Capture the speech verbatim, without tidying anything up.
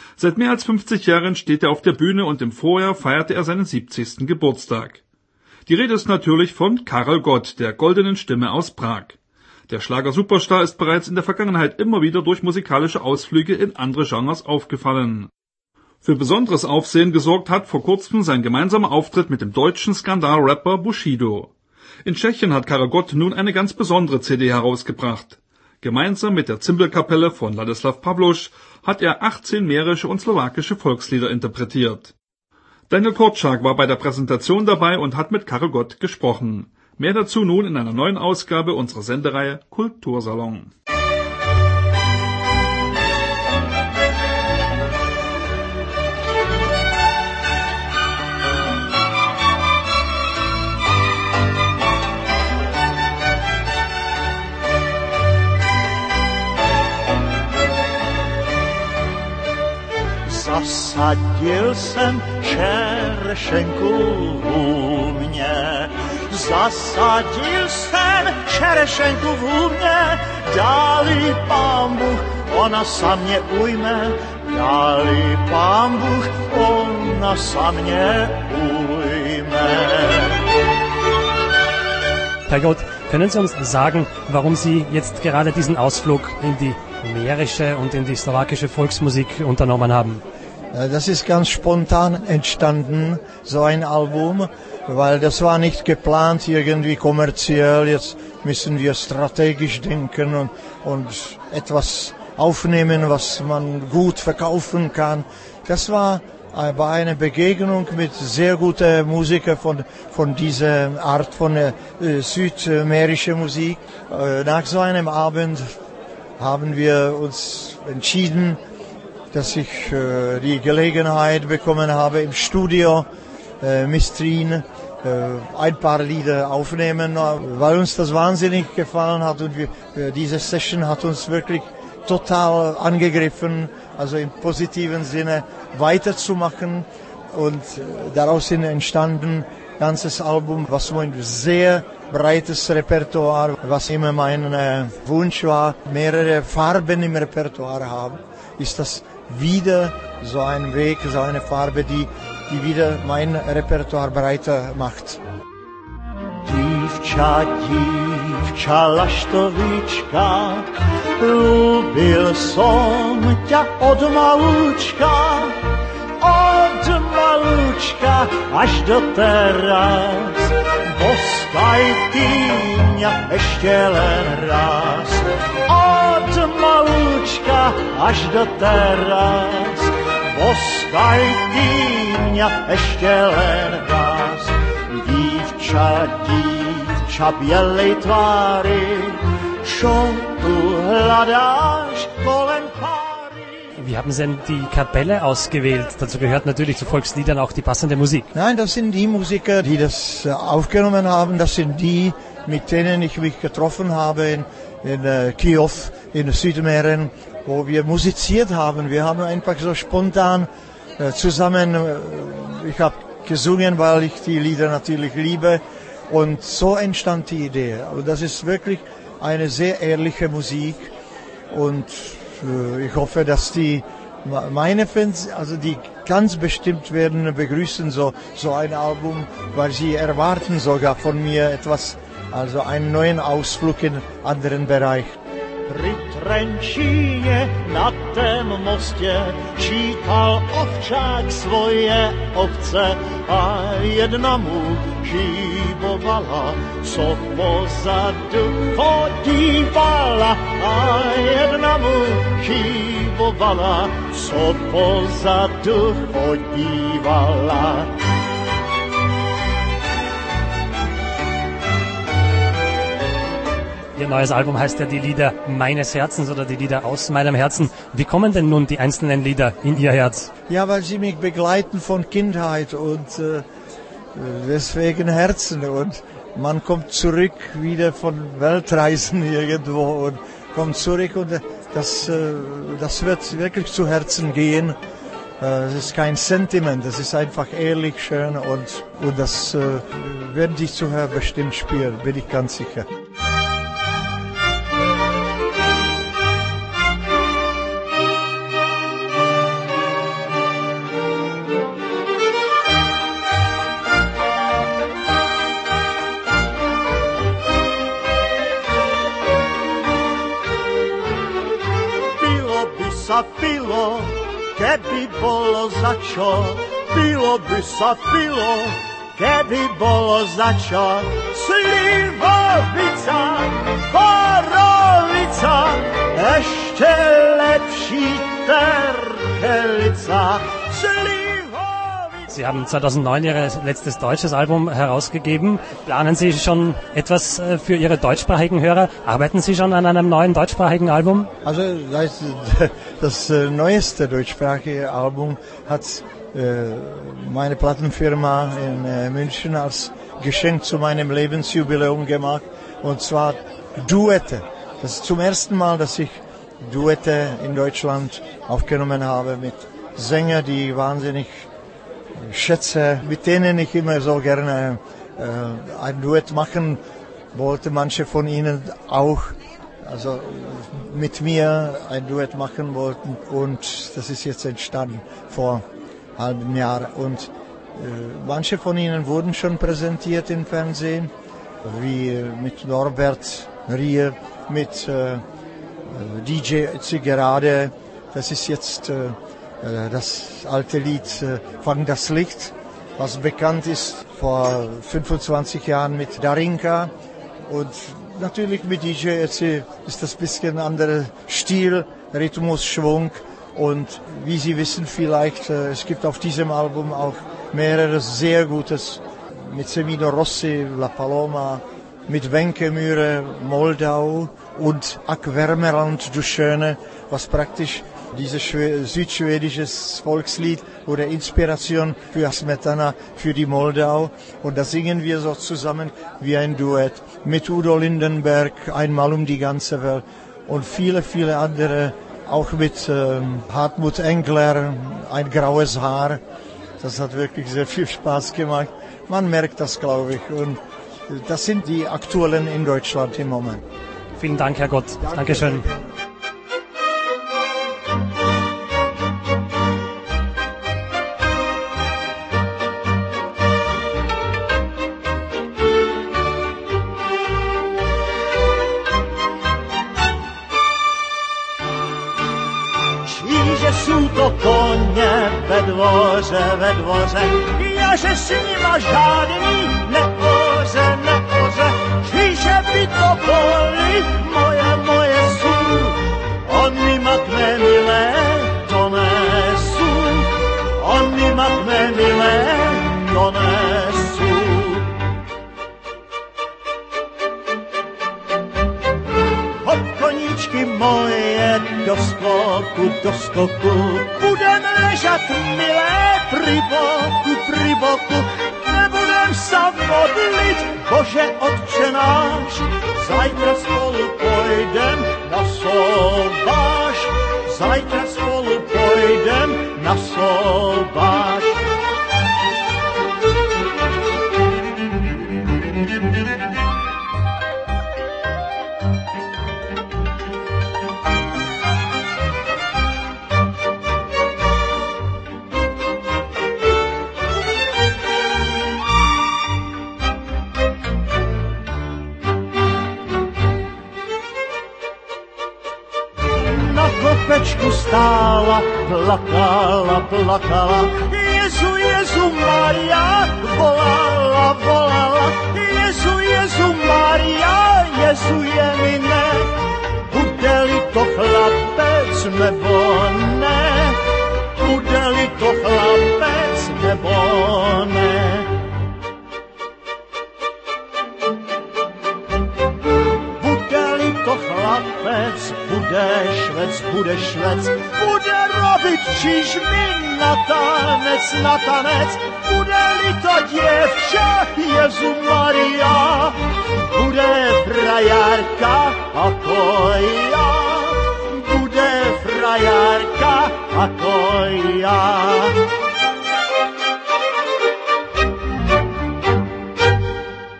Seit mehr als fünfzig Jahren steht er auf der Bühne und im Vorjahr feierte er seinen siebzigsten Geburtstag. Die Rede ist natürlich von Karel Gott, der goldenen Stimme aus Prag. Der Schlager-Superstar ist bereits in der Vergangenheit immer wieder durch musikalische Ausflüge in andere Genres aufgefallen. Für besonderes Aufsehen gesorgt hat vor kurzem sein gemeinsamer Auftritt mit dem deutschen Skandal-Rapper Bushido. In Tschechien hat Karel Gott nun eine ganz besondere C D herausgebracht. Gemeinsam mit der Zimbelkapelle von Ladislav Pavloš hat er achtzehn mährische und slowakische Volkslieder interpretiert. Daniel Korczak war bei der Präsentation dabei und hat mit Karel Gott gesprochen. Mehr dazu nun in einer neuen Ausgabe unserer Sendereihe Kultursalon. Zasadil jsem čerešenku u mě, zasadil jsem čerešenku u mě, dali Pán Bůh, ona sa mě ujme, dali Pán Bůh, ona sa mě ujme. Herr Gott, können Sie uns sagen, warum Sie jetzt gerade diesen Ausflug in die mährische und in die slowakische Volksmusik unternommen haben? Das ist ganz spontan entstanden, so ein Album, weil das war nicht geplant, irgendwie kommerziell. Jetzt müssen wir strategisch denken und, und etwas aufnehmen, was man gut verkaufen kann. Das war bei einer Begegnung mit sehr guten Musikern von, von dieser Art von äh, südmährischer Musik. Äh, nach so einem Abend haben wir uns entschieden, dass ich äh, die Gelegenheit bekommen habe, im Studio äh, Mistrin äh, ein paar Lieder aufnehmen, weil uns das wahnsinnig gefallen hat und wir, äh, diese Session hat uns wirklich total angegriffen, also im positiven Sinne weiterzumachen und äh, daraus sind entstanden ganzes Album, was ein sehr breites Repertoire, was immer mein äh, Wunsch war, mehrere Farben im Repertoire haben, ist das wieder so ein Weg, so eine Farbe, die, die wieder mein Repertoire breiter macht. Dívča, dívča, laštovička, ľúbil som ťa od malúčka, od malúčka až do teraz. Boskaj ty mňa ešte len raz, od malúčka až do teraz. Boskaj ty mňa ešte len raz. Dívča, dívča bielej tvári, čo tu hľadáš kolem páry? Wie haben Sie denn die Kapelle ausgewählt? Dazu gehört natürlich zu Volksliedern auch die passende Musik. Nein, das sind die Musiker, die das aufgenommen haben. Das sind die, mit denen ich mich getroffen habe in, in uh, Kiew, in Südmähren, wo wir musiziert haben. Wir haben einfach so spontan uh, zusammen, uh, ich habe gesungen, weil ich die Lieder natürlich liebe. Und so entstand die Idee. Aber das ist wirklich eine sehr ehrliche Musik und ich hoffe, dass die meine Fans, also die ganz bestimmt werden begrüßen so so ein Album, weil sie erwarten sogar von mir etwas, also einen neuen Ausflug in anderen Bereich. Pri Trenčíně na tém mostě čítal ovčák svoje ovce a jedna mu chýbovala, co pozadu podívala, a jedna mu chýbovala, co pozadu podívala. Ihr neues Album heißt ja die Lieder meines Herzens oder die Lieder aus meinem Herzen. Wie kommen denn nun die einzelnen Lieder in Ihr Herz? Ja, weil sie mich begleiten von Kindheit und äh, deswegen Herzen. Und man kommt zurück wieder von Weltreisen irgendwo und kommt zurück und das, äh, das wird wirklich zu Herzen gehen. Es ist kein Sentiment, das ist einfach ehrlich, schön und, und das äh, werden die Zuhörer bestimmt spüren, bin ich ganz sicher. pilo, keby bolo za čo, pilo by sa pilo, keby bolo za čo. Slivovica, borovica, ešte lepší terkelica. Sie haben zweitausendneun Ihr letztes deutsches Album herausgegeben. Planen Sie schon etwas für Ihre deutschsprachigen Hörer? Arbeiten Sie schon an einem neuen deutschsprachigen Album? Also das, das neueste deutschsprachige Album hat äh, meine Plattenfirma in äh, München als Geschenk zu meinem Lebensjubiläum gemacht. Und zwar Duette. Das ist zum ersten Mal, dass ich Duette in Deutschland aufgenommen habe mit Sängern, die wahnsinnig schätze, mit denen ich immer so gerne äh, ein Duett machen wollte. Manche von ihnen auch, also mit mir ein Duett machen wollten, und das ist jetzt entstanden vor einem halben Jahr. Und äh, manche von ihnen wurden schon präsentiert im Fernsehen, wie äh, mit Norbert Rie, mit äh, D J Zigerade. Das ist jetzt äh, das alte Lied Fang das Licht, was bekannt ist vor fünfundzwanzig Jahren mit Darinka. Und natürlich mit D J Ötzi ist das ein bisschen anderer Stil, Rhythmus, Schwung. Und wie Sie wissen vielleicht, es gibt auf diesem Album auch mehrere sehr Gutes mit Semino Rossi, La Paloma, mit Wenke Mühre, Moldau und Ak Wärmerland, du Schöne, was praktisch dieses südschwedisches Volkslied oder Inspiration für Smetana, für die Moldau. Und da singen wir so zusammen wie ein Duett mit Udo Lindenberg, Einmal um die ganze Welt, und viele, viele andere, auch mit ähm, Hartmut Engler, Ein graues Haar. Das hat wirklich sehr viel Spaß gemacht. Man merkt das, glaube ich. Und das sind die Aktuellen in Deutschland im Moment. Vielen Dank, Herr Gott. Danke. Dankeschön. Sú to koně ve dvoře, ve dvoře, já že s nima žádný neoře, neoře, že by to boli moje, moje sú, oni ma k mé milé donesú, oni ma k mé milé donesú. Hop koníčky moje, do skoku, do skoku, budem ležat milé pri boku, pri boku, nebudem sa modliť, Bože Otče náš, zajtra spolu pojdem na sobáš, zajtra spolu pojdem na sobáš. Pečku stála, plakala, plakala, Jezu, Jezu Maria, volala, volala, Jezu, Jezu Maria, Jezu je mi ne, bude-li to chlapec nebo ne, bude-li to chlapec nebo ne. Chlapec, bude švec, bude švec, bude robiť čižmy na tanec, na tanec, bude-li to dievča, Jezu Maria, bude frajárka ako ja, bude frajárka ako ja.